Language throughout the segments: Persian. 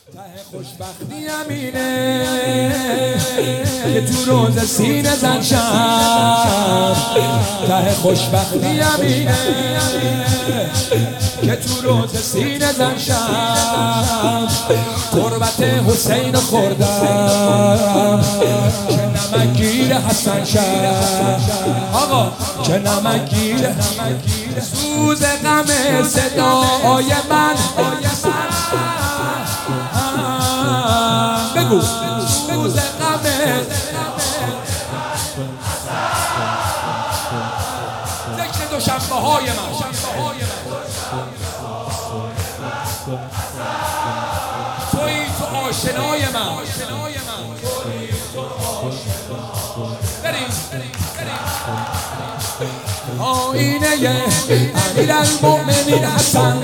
ته خوشبختی همینه که تو روز سینه زن شم. ته خوشبختی همینه که تو روز سینه زن شم. تربت حسین خوردم که نمکگیر حسن شم. آقا که نمکگیر سوز غم صدای من بگو سوز غم ذکر دوشنبه های من تویی تو آشنای من بریم آینه امیرالمؤمنین حسن،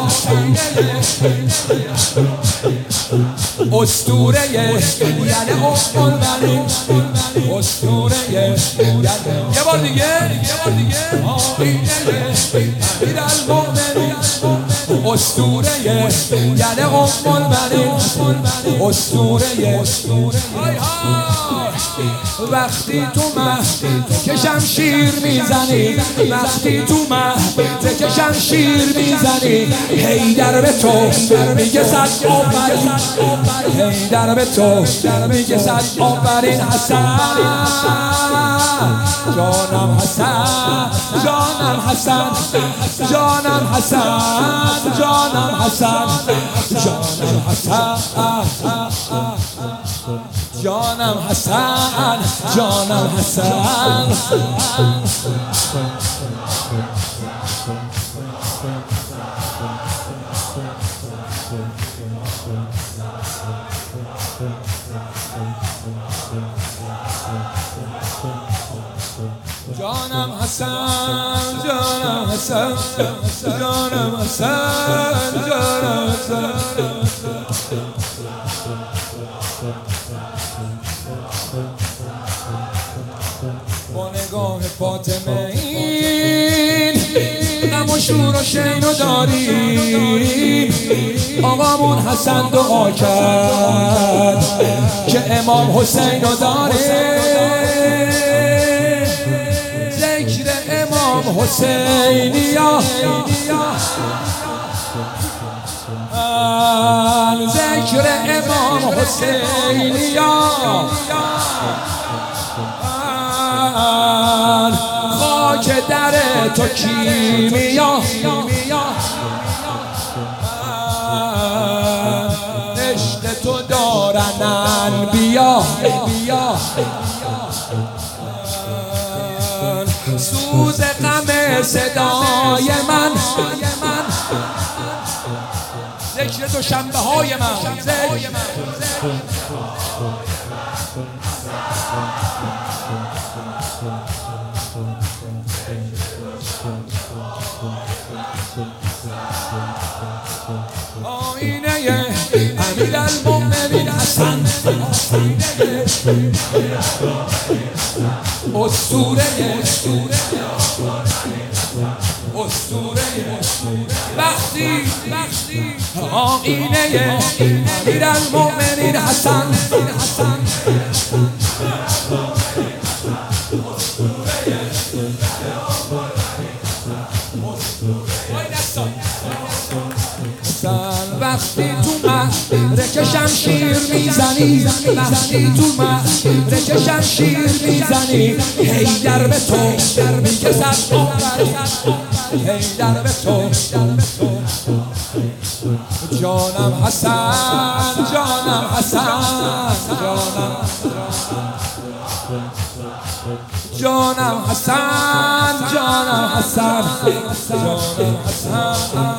اسطوره یعنی ام المؤمنین، اسطوره یه بار دیگه آینه امیرالمؤمنین، اسطوره یعنی ام المؤمنین، اسطوره. وقتی تو مهد که شمشیر میزنی، وقتی تو مهد که شمشیر میزنی، حیدر به تو میگه صد آفرین، حیدر به تو میگه صد آفرین حسن، جانم حسن، جانم حسن، جانم حسن، جانم حسن، جانم حسن، جانم حسن، جانم حسن. جانم حسن، جانم حسن، جانم حسن، جانم حسن. با نگاه فاطمه این غم و شور و شین و داریم. آقامون حسن دعا کرد که امام حسین رو داره. ذکر امام حسینیا، ذکر امام حسینیا، خاک در تو کیمیا، عشق تو دارن انبیا، سوز غم صدای من، ذکر دوشنبه های من، آینه امیرالمؤمنین حسن، اسطوره وقتی آینه امیرالمؤمنین حسن، وقتی تو مهد که شمشیر میزنی، وقتی تو مهد که شمشیر میزنی، حیدر به تو میگه صد آفرین، حیدر به تو. جانم حسن، جانم حسن، جانم حسن، جانم حسن، جانم حسن،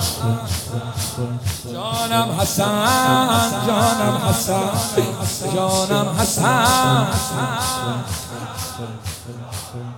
جانم حسن، جانم حسن، جانم حسن.